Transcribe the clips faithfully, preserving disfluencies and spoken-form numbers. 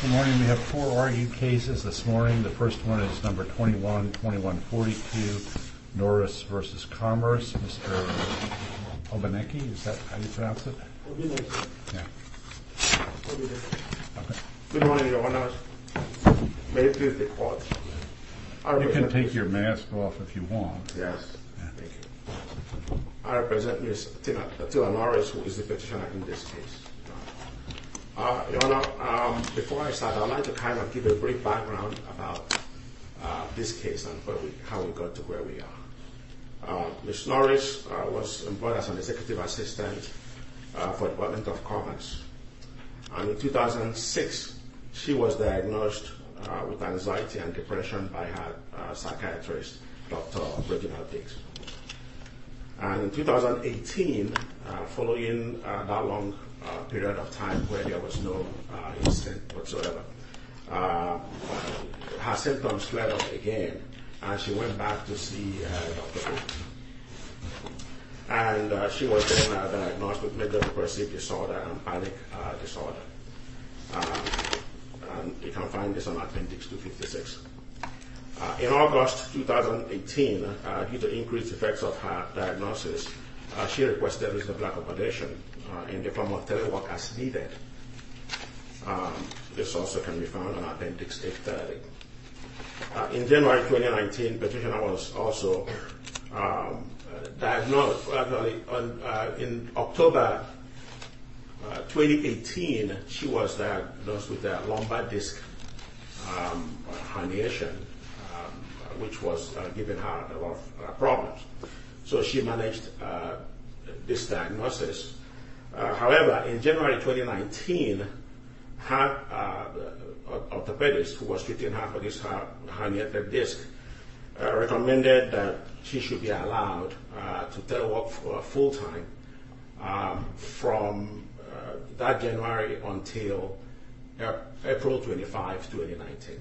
Good morning. We have four argued cases this morning. The first one is number twenty-one twenty-one forty-two, Norris versus Commerce. Mister Obaneki, is that how you pronounce it? Obaneki. Yeah. Okay. Good morning, Your Honor. May it please the court. You can take your mask off if you want. Yes. Yeah. Thank you. I represent Miz Tila Norris, who is the petitioner in this case. Uh, Your Honor, um, before I start, I'd like to kind of give a brief background about uh, this case and where we, how we got to where we are. Uh, Miz Norris uh, was employed as an executive assistant uh, for the Department of Commerce. And in two thousand six, she was diagnosed uh, with anxiety and depression by her uh, psychiatrist, Doctor Reginald Diggs. And in two thousand eighteen, uh, following uh, that long uh, period of time where there was no uh, incident whatsoever, uh, her symptoms flared up again, and she went back to see uh, Doctor Diggs. And uh, she was then uh, diagnosed with major depressive disorder and panic uh, disorder. Uh, and you can find this on Appendix two fifty-six. Uh, in August twenty eighteen, uh, due to increased effects of her diagnosis, uh, she requested reasonable accommodation uh, in the form of telework as needed. Um, this also can be found on Appendix eight thirty. Uh, in January twenty nineteen, petitioner was also um, diagnosed, actually, on, uh, in October uh, twenty eighteen, she was diagnosed with a lumbar disc um, herniation, um, which was uh, giving her a lot of uh, problems. So she managed uh, this diagnosis. Uh, however, in January twenty nineteen, her uh, orthopedist who was treating her for this her herniated disc uh, recommended that she should be allowed uh, to telework for full time um, from uh, that January until uh, April twenty-fifth, twenty nineteen.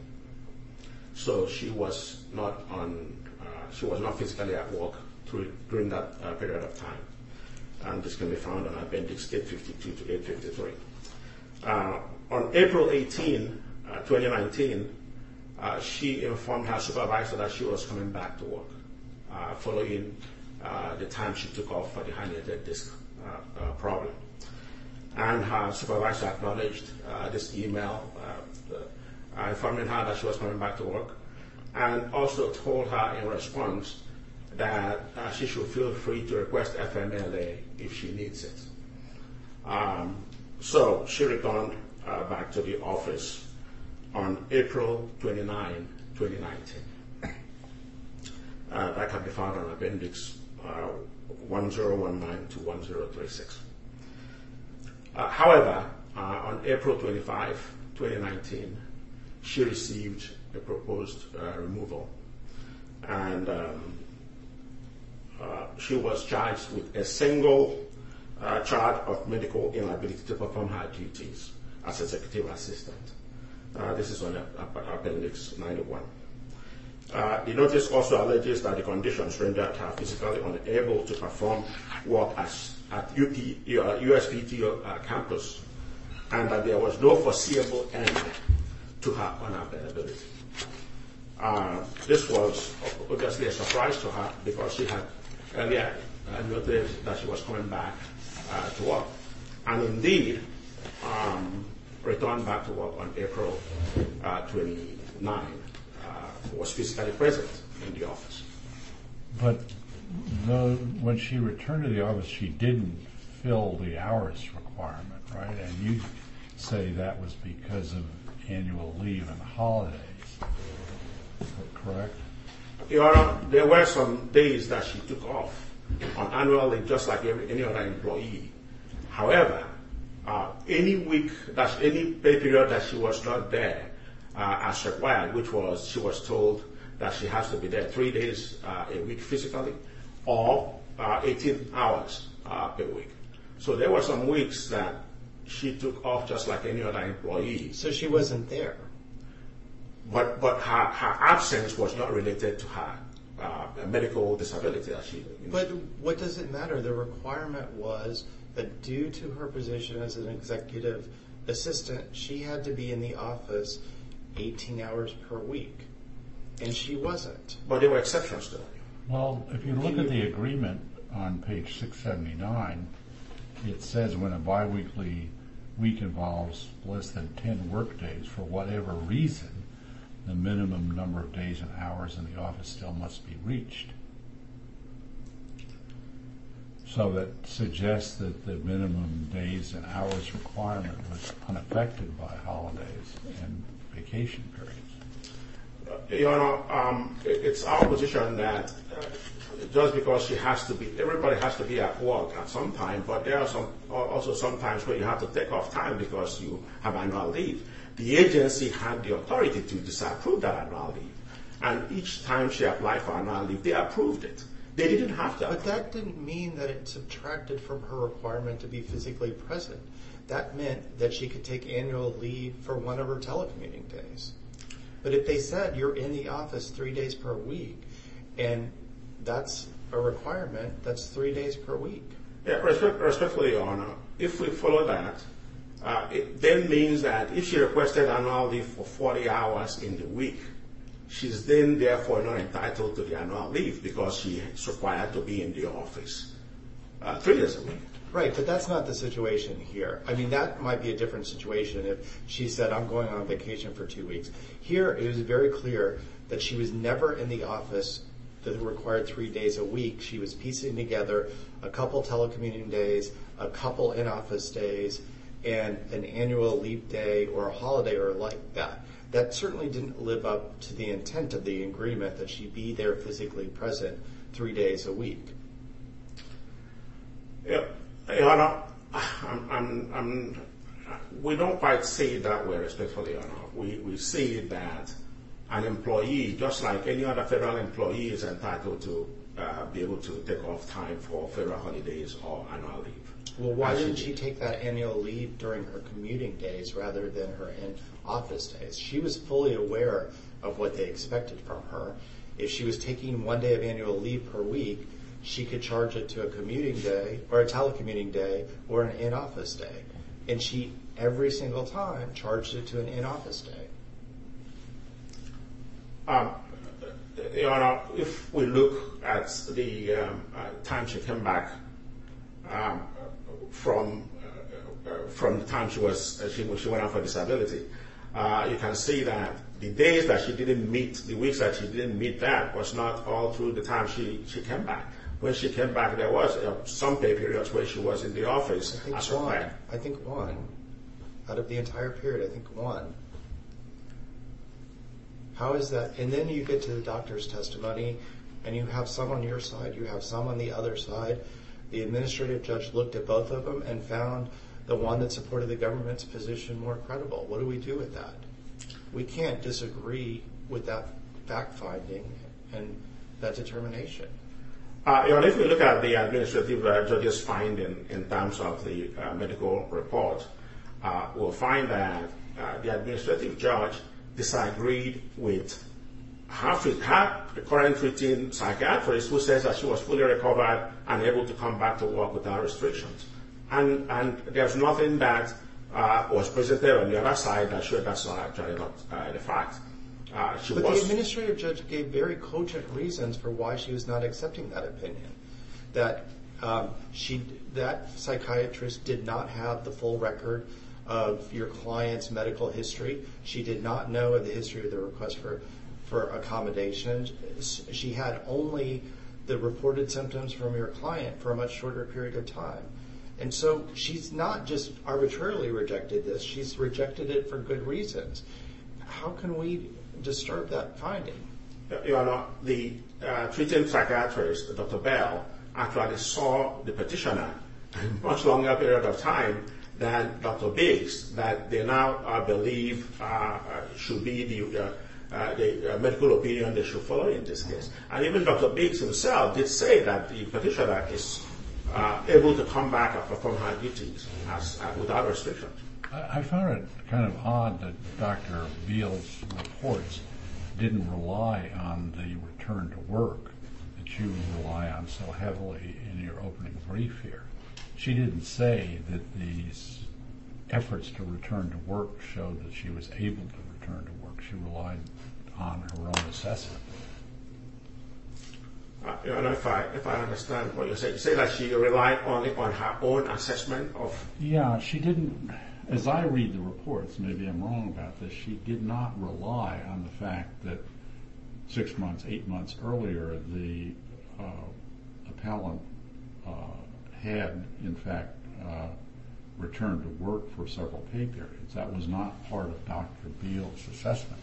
So she was not on. Uh, she was not physically at work through, during that uh, period of time, and this can be found on Appendix eight fifty-two to eight fifty-three. Uh, on April eighteenth, uh, twenty nineteen, uh, she informed her supervisor that she was coming back to work uh, following uh, the time she took off for the herniated disc uh, uh, problem. And her supervisor acknowledged uh, this email uh, uh, informing her that she was coming back to work, and also told her in response that uh, she should feel free to request F M L A if she needs it. Um, so she returned uh, back to the office on April twenty-ninth, twenty nineteen. Uh, that can be found on Appendix uh, ten nineteen to ten thirty-six. Uh, however, uh, on April twenty-fifth, twenty nineteen, she received a proposed uh, removal, and um, uh, she was charged with a single uh, charge of medical inability to perform her duties as executive assistant. Uh, this is on Appendix ninety-one. Uh, the notice also alleges that the conditions rendered her physically unable to perform work as at U P, uh, U S P T uh, campus, and that there was no foreseeable end to her unavailability. Uh, this was obviously a surprise to her because she had earlier uh, noted that she was coming back uh, to work, and indeed um, returned back to work on April uh, twenty-ninth. Was physically present in the office. But the, when she returned to the office, she didn't fill the hours requirement, right? And you say that was because of annual leave and holidays. Is that correct? Your Honor, there were some days that she took off on annual leave, just like every, any other employee. However, uh, any week, that any pay period that she was not there, Uh, as required, which was she was told that she has to be there three days uh, a week physically, or uh, eighteen hours uh, per week. So there were some weeks that she took off just like any other employee. So she wasn't there. But but her, her absence was not related to her uh, medical disability. That she. But what does it matter? The requirement was that due to her position as an executive assistant, she had to be in the office eighteen hours per week, and she wasn't. But there were exceptions to that. Well, if you look at the agreement on page six seventy-nine, it says when a biweekly week involves less than ten work days for whatever reason, the minimum number of days and hours in the office still must be reached. So that suggests that the minimum days and hours requirement was unaffected by holidays and vacation periods. Uh, you know, um, it, it's our position that uh, just because she has to be, everybody has to be at work at some time, but there are some also some times where you have to take off time because you have annual leave. The agency had the authority to disapprove that annual leave, and each time she applied for annual leave, they approved it. They didn't have to. But that didn't mean that it subtracted from her requirement to be physically present. That meant that she could take annual leave for one of her telecommuting days. But if they said you're in the office three days per week, and that's a requirement, that's three days per week. Yeah, respect, respectfully, Your Honor, if we follow that, uh, it then means that if she requested annual leave for forty hours in the week, she's then therefore not entitled to the annual leave because she is required to be in the office uh, three days a week. Right, but that's not the situation here. I mean, that might be a different situation if she said, I'm going on vacation for two weeks. Here, it was very clear that she was never in the office that required three days a week. She was piecing together a couple telecommuting days, a couple in-office days, and an annual leave day or a holiday or like that. That certainly didn't live up to the intent of the agreement that she be there physically present three days a week. Yeah, Your Honor, I'm, I'm, I'm, we don't quite see it that way, respectfully, Your Honor. We, we see that an employee, just like any other federal employee, is entitled to uh, be able to take off time for federal holidays or annual leave. Well, why didn't she take that annual leave during her commuting days rather than her in-office days? She was fully aware of what they expected from her. If she was taking one day of annual leave per week, she could charge it to a commuting day or a telecommuting day or an in-office day. And she, every single time, charged it to an in-office day. Um, Your Honor, if we look at the um, uh, time she came back um, from uh, from the time she was uh, she, she went out for disability, uh, you can see that the days that she didn't meet, the weeks that she didn't meet that was not all through the time she, she came back. When she came back, there was uh, some pay periods where she was in the office. I think one. I think one. Out of the entire period, I think one. How is that? And then you get to the doctor's testimony, and you have some on your side, you have some on the other side. The administrative judge looked at both of them and found the one that supported the government's position more credible. What do we do with that? We can't disagree with that fact-finding and that determination. Uh, you know, if we look at the administrative uh, judge's finding in terms of the uh, medical report, uh, we'll find that uh, the administrative judge disagreed with her, her current treating psychiatrist who says that she was fully recovered and able to come back to work without restrictions. And, and there's nothing that uh, was presented on the other side that showed that's not actually not uh, the fact. Uh, she but was, the administrative judge gave very cogent reasons for why she was not accepting that opinion. That um, she, that psychiatrist did not have the full record of your client's medical history. She did not know of the history of the request for, for accommodation. She had only the reported symptoms from your client for a much shorter period of time. And so she's not just arbitrarily rejected this, she's rejected it for good reasons. How can we disturb that finding? Your Honor, the uh, treating psychiatrist, Doctor Bell, actually saw the petitioner a much longer period of time than Doctor Biggs, that they now uh, believe uh, should be the, uh, uh, the uh, medical opinion they should follow in this case. And even Doctor Biggs himself did say that the petitioner is uh, able to come back and perform her duties as, uh, without restrictions. I, I found it kind of odd that Doctor Beal's reports didn't rely on the return to work that you rely on so heavily in your opening brief here. She didn't say that these efforts to return to work showed that she was able to return to work. She relied on her own assessment. Uh, you know, if I if I understand what you say, you say that she relied only on her own assessment of. Yeah, she didn't. As I read the reports, maybe I'm wrong about this. She did not rely on the fact that six months, eight months earlier, the uh, appellant uh, had, in fact, uh, returned to work for several pay periods. That was not part of Doctor Beal's assessment.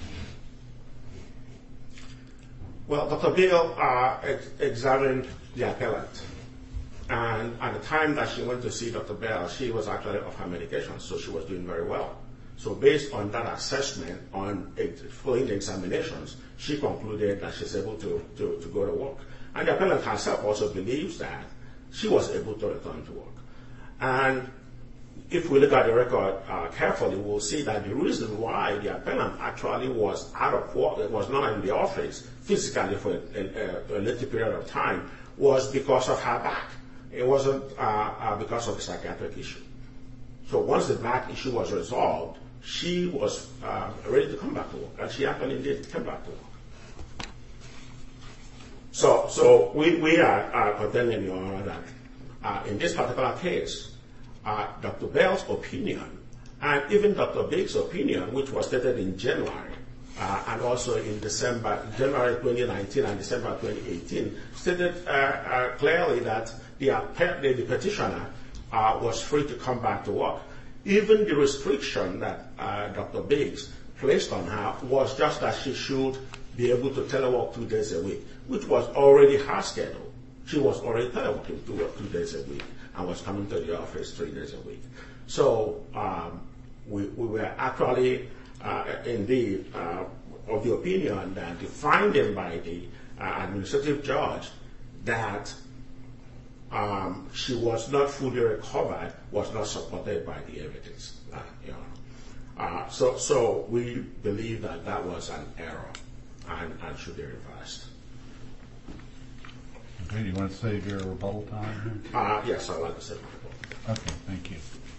Well, Doctor Beal uh, ex- examined the appellant, and at the time that she went to see Doctor Beal, she was actually off her medication, so she was doing very well. So based on that assessment, on ex- following the examinations, she concluded that she's able to, to, to go to work. And the appellant herself also believes that she was able to return to work. And if we look at the record uh, carefully, we'll see that the reason why the appellant actually was out of work, was not in the office physically for a, a, a little period of time, was because of her back. It wasn't uh, uh, because of the psychiatric issue. So once the back issue was resolved, she was uh, ready to come back to work, and she actually did come back to work. So, so we, we are, are contending, Your Honor, that uh, in this particular case, Uh, Doctor Bell's opinion, and even Doctor Biggs' opinion, which was stated in January, uh, and also in December, January twenty nineteen and December twenty eighteen, stated uh, uh, clearly that the, the, the petitioner uh, was free to come back to work. Even the restriction that uh, Doctor Biggs placed on her was just that she should be able to telework two days a week, which was already her schedule. She was already teleworking to work two days a week and was coming to the office three days a week. So um, we, we were actually, uh, indeed, uh, of the opinion that the finding by the uh, administrative judge that um, she was not fully recovered was not supported by the evidence. Uh, you know. uh, so, so we believe that that was an error and, and should be reversed. Okay, do you want to save your rebuttal time? Uh, yes, I'd like to save my rebuttal. Okay, thank you.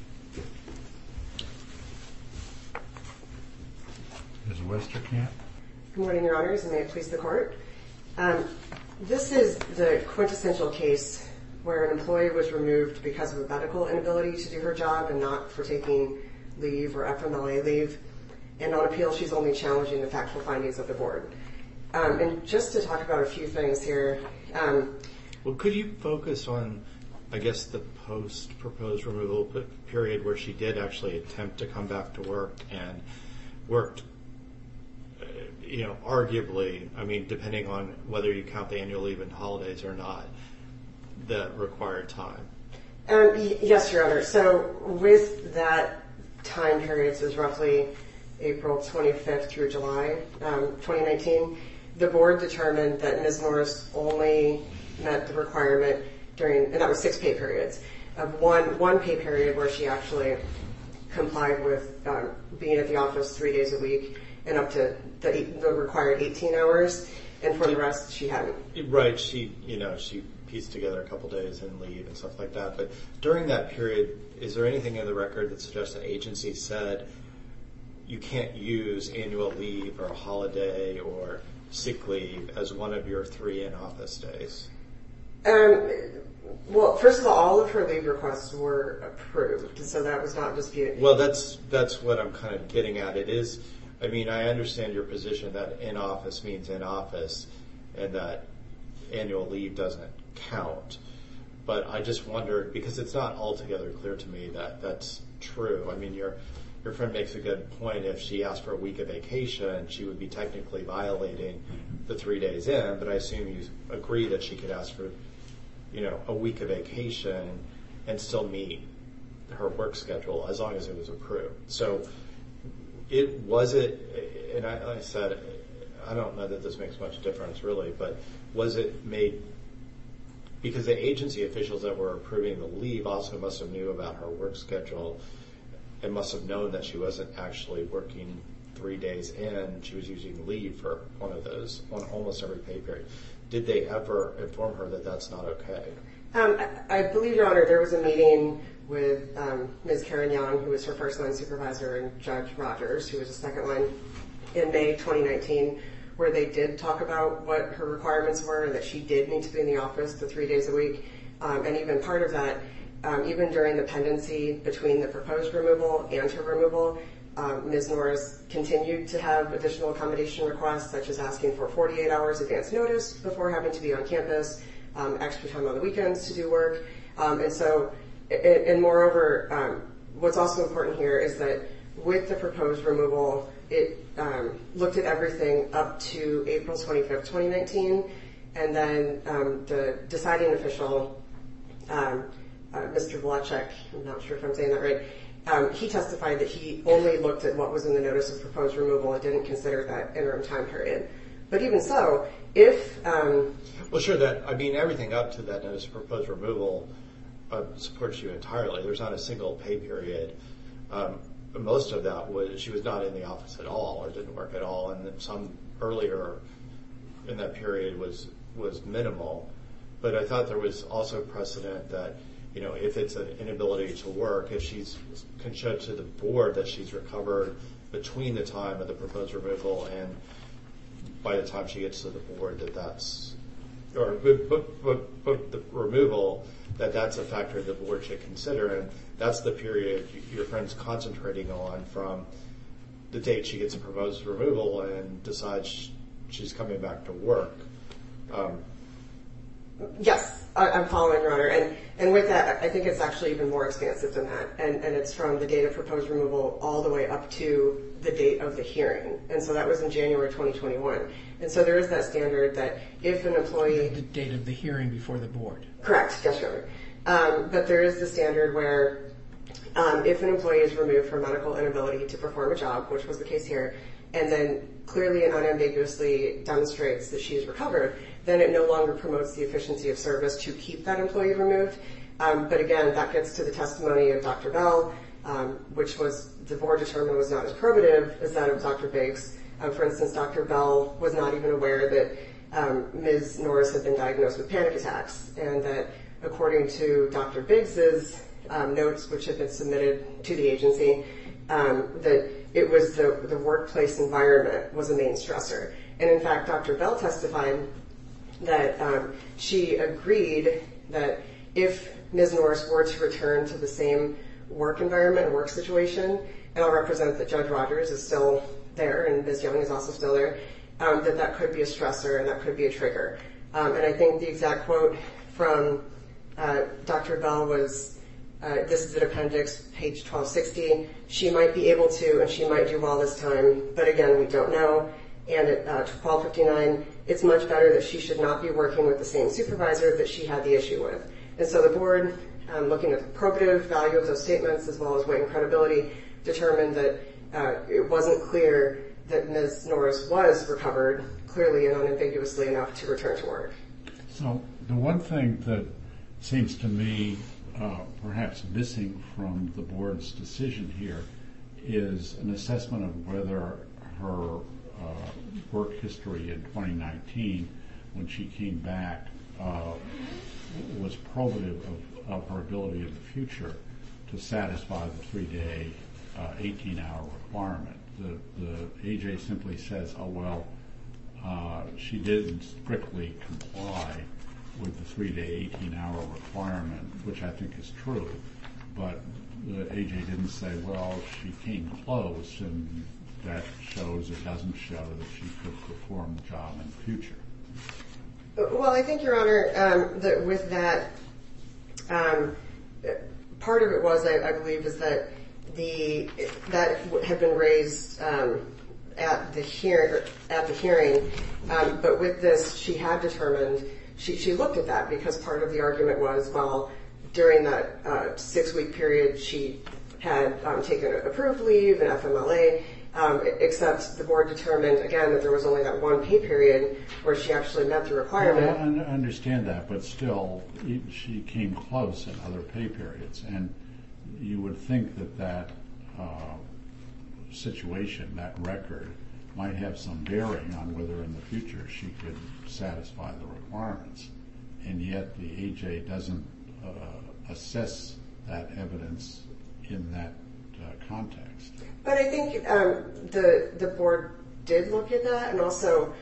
Miz Westerkamp? Good morning, Your Honors, and may it please the Court. Um, this is the quintessential case where an employee was removed because of a medical inability to do her job and not for taking leave or F M L A leave. And on appeal, she's only challenging the factual findings of the board. Um, and just to talk about a few things here. Um, well, could you focus on, I guess, the post-proposed removal period where she did actually attempt to come back to work and worked, uh, you know, arguably, I mean, depending on whether you count the annual leave and holidays or not, the required time? Um, y- yes, Your Honor. So with that time period, so it was roughly April twenty-fifth through July um, twenty nineteen, the board determined that Miz Norris only met the requirement during, and that was six pay periods, of one one pay period where she actually complied with um, being at the office three days a week and up to the, eight, the required eighteen hours, and for the rest she hadn't. Right, she, you know, she pieced together a couple days and leave and stuff like that. But during that period, is there anything in the record that suggests the agency said you can't use annual leave or a holiday or sick leave as one of your three in-office days? Um, well, first of all, all of her leave requests were approved, so that was not disputed. Well, that's that's what I'm kind of getting at. It is, I mean, I understand your position that in-office means in-office and that annual leave doesn't count. But I just wondered, because it's not altogether clear to me that that's true. I mean, your your friend makes a good point. If she asked for a week of vacation, she would be technically violating the three days in, but I assume you agree that she could ask for, you know, a week of vacation and still meet her work schedule as long as it was approved. So it was it, and I, like I said, I don't know that this makes much difference really, but was it made, because the agency officials that were approving the leave also must have knew about her work schedule and must have known that she wasn't actually working three days in, she was using leave for one of those, on almost every pay period. Did they ever inform her that that's not okay? Um, I, I believe, Your Honor, there was a meeting with um, Miz Karen Young, who was her first line supervisor, and Judge Rogers, who was a second line, in May twenty nineteen, where they did talk about what her requirements were and that she did need to be in the office the three days a week. Um, and even part of that, um, even during the pendency between the proposed removal and her removal, um, Miz Norris continued to have additional accommodation requests, such as asking for forty-eight hours advance notice before having to be on campus, um, extra time on the weekends to do work. Um, and so, and, and moreover, um, what's also important here is that with the proposed removal, it um, looked at everything up to April twenty-fifth, twenty nineteen, and then um, the deciding official, um, uh, Mister Vlachek, I'm not sure if I'm saying that right, um, he testified that he only looked at what was in the notice of proposed removal and didn't consider that interim time period. But even so, if... Um, well, sure, that, I mean, everything up to that notice of proposed removal uh, supports you entirely. There's not a single pay period. Um, most of that was, she was not in the office at all or didn't work at all, and some earlier in that period was, was minimal. But I thought there was also precedent that, you know, if it's an inability to work, if she's can show to the board that she's recovered between the time of the proposed removal and by the time she gets to the board, that that's, or but, but, but, but the removal, that that's a factor the board should consider, and that's the period your friend's concentrating on from the date she gets a proposed removal and decides she's coming back to work. Um, Yes, I, I'm following, Your Honor. And, and with that, I think it's actually even more expansive than that. And, and it's from the date of proposed removal all the way up to the date of the hearing. And so that was in January twenty twenty-one. And so there is that standard that if an employee... The date of the hearing before the board. Correct, yes, Your Honor. Um, but there is the standard where um, if an employee is removed for medical inability to perform a job, which was the case here, and then clearly and unambiguously demonstrates that she is recovered, then it no longer promotes the efficiency of service to keep that employee removed. Um, but again, that gets to the testimony of Doctor Bell, um, which was the board determined was not as probative as that of Doctor Biggs. Um, for instance, Doctor Bell was not even aware that um, Miz Norris had been diagnosed with panic attacks, and that according to Doctor Biggs's um, notes, which had been submitted to the agency, um, that it was the, the workplace environment was a main stressor. And in fact, Doctor Bell testified that um, she agreed that if Miz Norris were to return to the same work environment and work situation, and I'll represent that Judge Rogers is still there and Miz Young is also still there, um, that that could be a stressor and that could be a trigger. Um, and I think the exact quote from uh, Doctor Bell was, uh, this is at appendix page twelve sixty, she might be able to and she might do well this time, but again, we don't know. And at uh, twelve fifty-nine, it's much better that she should not be working with the same supervisor that she had the issue with. And so the board, um, looking at the probative value of those statements as well as weight and credibility, determined that uh, it wasn't clear that Miz Norris was recovered clearly and unambiguously enough to return to work. So the one thing that seems to me uh, perhaps missing from the board's decision here is an assessment of whether her uh, work history in twenty nineteen, when she came back, uh, was probative of, of her ability in the future to satisfy the three-day, uh, eighteen-hour requirement. The, the A J simply says, oh, well, uh, she didn't strictly comply with the three-day, eighteen-hour requirement, which I think is true, but the A J didn't say, well, she came close, and that shows or doesn't show that she could perform the job in the future. Well, I think, Your Honor, um, that with that, um, part of it was, I, I believe, is that the that had been raised um, at the hear at the hearing, um, but with this, she had determined she she looked at that because part of the argument was, well, during that uh, six-week period, she had um, taken approved leave and F M L A. Um, except the board determined, again, that there was only that one pay period where she actually met the requirement. Well, I understand that, but still, she came close in other pay periods, and you would think that that uh, situation, that record, might have some bearing on whether in the future she could satisfy the requirements, and yet the A J doesn't uh, assess that evidence in that uh, context. But I think um, the the board did look at that, and also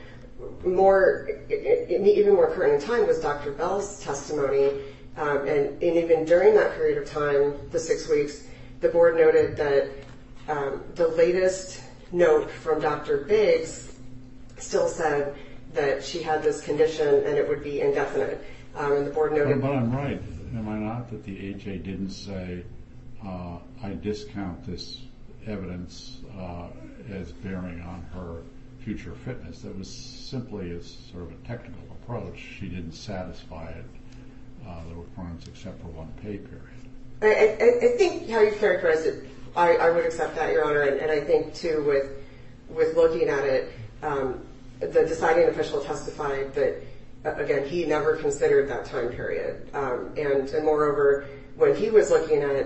more, even more current in time was Doctor Bell's testimony, um, and, and even during that period of time, the six weeks, the board noted that um, the latest note from Doctor Biggs still said that she had this condition and it would be indefinite. Um, and the board noted... But, but I'm right, am I not, that the A J didn't say, uh, I discount this evidence uh, as bearing on her future fitness? That was simply as sort of a technical approach. She didn't satisfy it, uh, the requirements except for one pay period. I, I, I think how you characterized it, I, I would accept that, Your Honor, and, and I think too with with looking at it, um, the deciding official testified that, uh, again, he never considered that time period. Um, and, and moreover, when he was looking at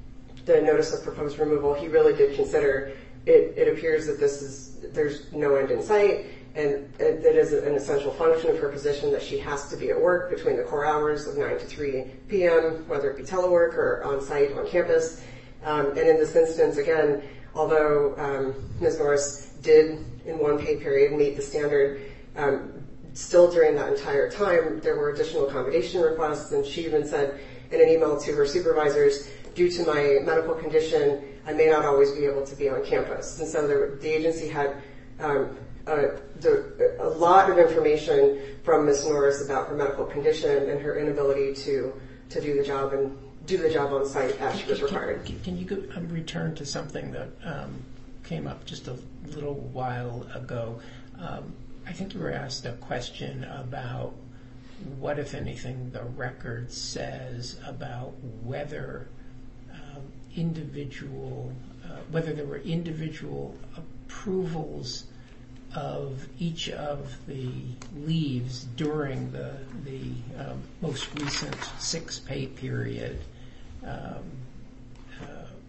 the notice of proposed removal, he really did consider it, it appears that this is, there's no end in sight, and it, it is an essential function of her position that she has to be at work between the core hours of nine to three p.m., whether it be telework or on site on campus. Um, and in this instance, again, although um, Miz Norris did in one pay period meet the standard, um, still during that entire time there were additional accommodation requests, and she even said in an email to her supervisors, due to my medical condition, I may not always be able to be on campus. And so there, the agency had um, a, the, a lot of information from Miz Norris about her medical condition and her inability to, to do the job and do the job on site as she was required. Can, can you go, um, return to something that um, came up just a little while ago? Um, I think you were asked a question about what, if anything, the record says about whether um, individual, uh, whether there were individual approvals of each of the leaves during the the um, most recent six pay period, um, uh,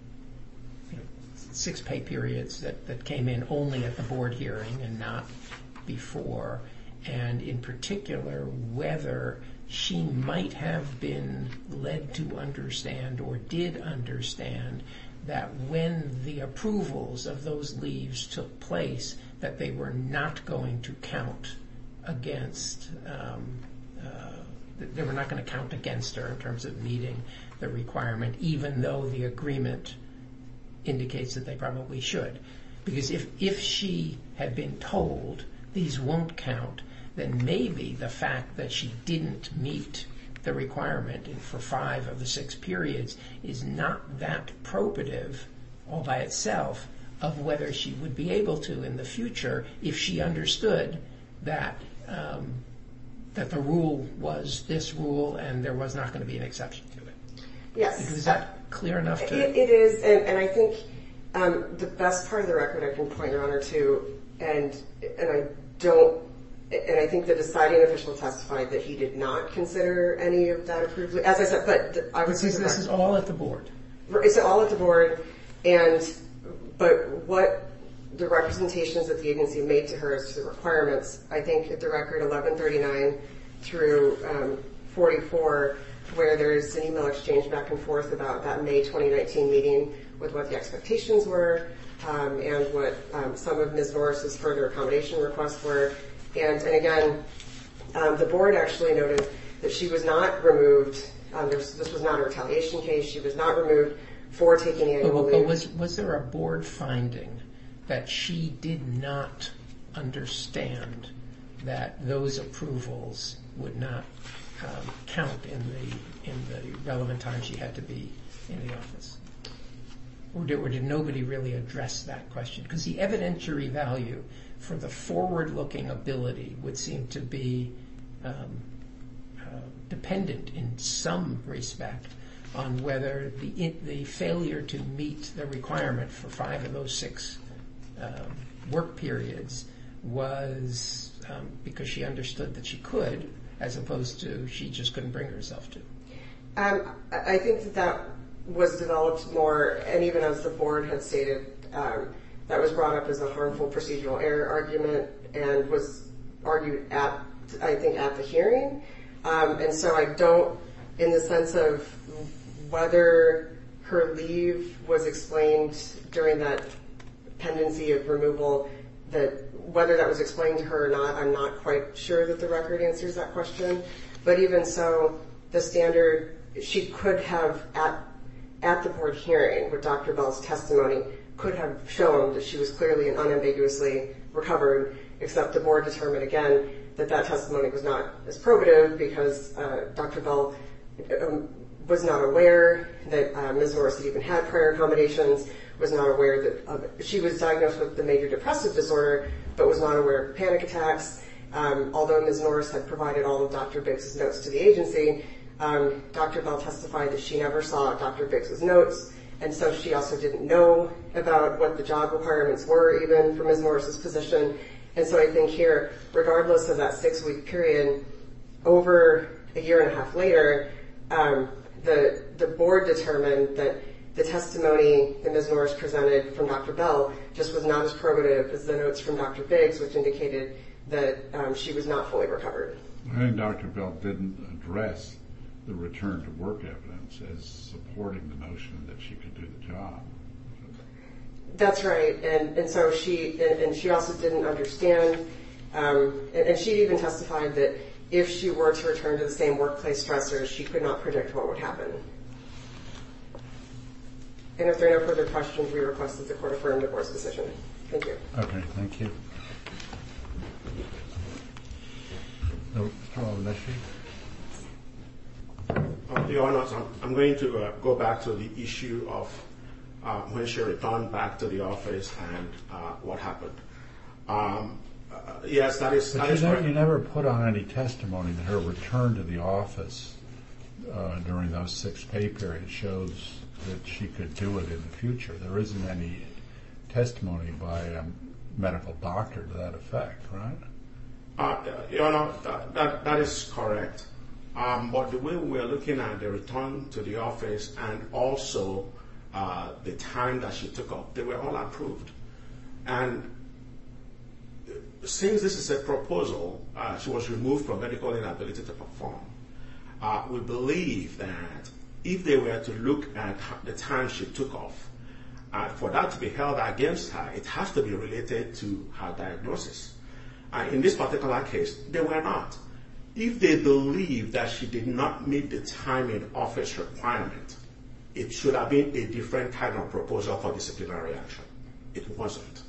you know, six pay periods that, that came in only at the board hearing and not before, and in particular whether she might have been led to understand or did understand that when the approvals of those leaves took place, that they were not going to count against, um, uh, they were not going to count against her in terms of meeting the requirement, even though the agreement indicates that they probably should. Because if, if she had been told these won't count, then maybe the fact that she didn't meet the requirement for five of the six periods is not that probative all by itself of whether she would be able to in the future if she understood that um, that the rule was this rule and there was not going to be an exception to it. Yes. Is that clear enough to... It, it is, and, and I think um, the best part of the record I can point Your Honor to, and and I don't, and I think the deciding official testified that he did not consider any of that approved, as I said, but the, I would This say is, this is all at the board. It's all at the board, and but what the representations that the agency made to her as to the requirements, I think at the record eleven thirty-nine through um, forty-four, where there's an email exchange back and forth about that May twenty nineteen meeting with what the expectations were um, and what um, some of Miz Norris's further accommodation requests were. And, and again, um, the board actually noted that she was not removed. Um, this was not a retaliation case. She was not removed for taking annual But, leave. but was, was there a board finding that she did not understand that those approvals would not um, count in the in the relevant time she had to be in the office? Or did, or did nobody really address that question? Because the evidentiary value for the forward-looking ability would seem to be um, uh, dependent in some respect on whether the in, the failure to meet the requirement for five of those six um, work periods was um, because she understood that she could, as opposed to she just couldn't bring herself to. Um, I think that that was developed more, and even as the board had stated, um, that was brought up as a harmful procedural error argument and was argued at, I think, at the hearing. Um, and so I don't, in the sense of whether her leave was explained during that pendency of removal, that whether that was explained to her or not, I'm not quite sure that the record answers that question. But even so, the standard, she could have, at, at the board hearing with Doctor Bell's testimony, could have shown that she was clearly and unambiguously recovered, except the board determined again that that testimony was not as probative because uh, Doctor Bell um, was not aware that uh, Miz Norris had even had prior accommodations, was not aware that uh, she was diagnosed with the major depressive disorder, but was not aware of panic attacks. Um, although Miz Norris had provided all of Doctor Biggs' notes to the agency, um, Doctor Bell testified that she never saw Doctor Biggs' notes, and so she also didn't know about what the job requirements were even for Miz Norris' position. And so I think here, regardless of that six-week period, over a year and a half later, um, the the board determined that the testimony that Miz Norris presented from Doctor Bell just was not as probative as the notes from Doctor Biggs, which indicated that um, she was not fully recovered. I think Doctor Bell didn't address the return to work evidence as supporting the notion that she could do the job. That's right, and and so she and, and she also didn't understand, um, and, and she even testified that if she were to return to the same workplace stressors, she could not predict what would happen. And if there are no further questions, we request that the court affirm the board's decision. Thank you. Okay, thank you. No, Mister Oluneshi? Uh, Your Honor, I'm, I'm going to uh, go back to the issue of uh, when she returned back to the office and uh, what happened. Um, uh, yes, that is, But that you, is never, correct. you never put on any testimony that her return to the office uh, during those six pay periods shows that she could do it in the future. There isn't any testimony by a medical doctor to that effect, right? Uh, Your Honor, that, that, that is correct. Um, but the way we're looking at the return to the office and also uh, the time that she took off, they were all approved. And since this is a proposal, uh, she was removed from medical inability to perform. Uh, we believe that if they were to look at the time she took off, uh, for that to be held against her, it has to be related to her diagnosis. Uh, in this particular case, they were not. If they believe that she did not meet the time in office requirement, it should have been a different kind of proposal for disciplinary action. It wasn't.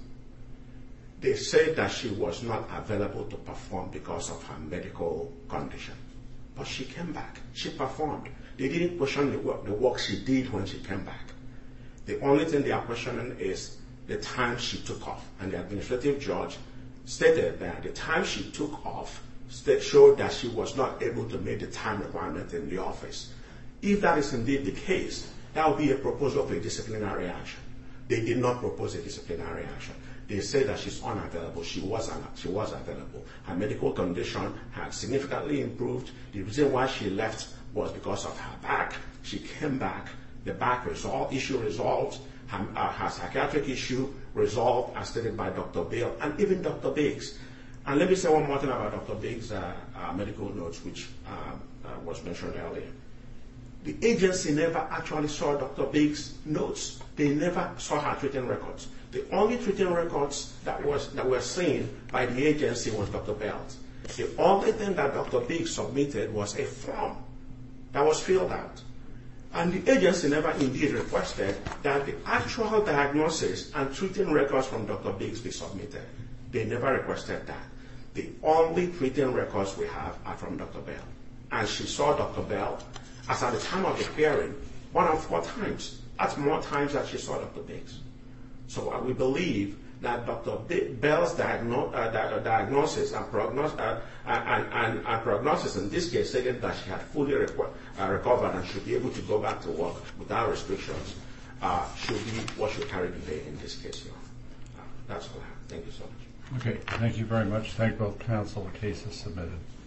They said that she was not available to perform because of her medical condition. But she came back. She performed. They didn't question the work, the work she did when she came back. The only thing they are questioning is the time she took off. And the administrative judge stated that the time she took off showed that she was not able to meet the time requirement in the office. If that is indeed the case, that would be a proposal for a disciplinary action. They did not propose a disciplinary action. They said that she's unavailable. She was, un- she was available. Her medical condition had significantly improved. The reason why she left was because of her back. She came back. The back resolved, issue resolved. Her, uh, her psychiatric issue resolved as stated by Doctor Bale and even Doctor Biggs. And let me say one more thing about Doctor Biggs' uh, uh, medical notes, which uh, uh, was mentioned earlier. The agency never actually saw Doctor Biggs' notes. They never saw her treatment records. The only treatment records that was that were seen by the agency was Doctor Bell's. The only thing that Doctor Biggs submitted was a form that was filled out. And the agency never indeed requested that the actual diagnosis and treatment records from Doctor Biggs be submitted. They never requested that. The only treatment records we have are from Doctor Bell. And she saw Doctor Bell as at the time of the hearing, one of four times. That's more times that she saw Doctor Biggs. So uh, we believe that Doctor B- Bell's diagno- uh, di- diagnosis and, prognos- uh, and, and, and prognosis in this case stated that she had fully reco- uh, recovered and should be able to go back to work without restrictions, uh, should be what should carry the day in this case. Uh, that's all I have. Thank you so much. Okay, thank you very much. Thank both counsel. The case is submitted.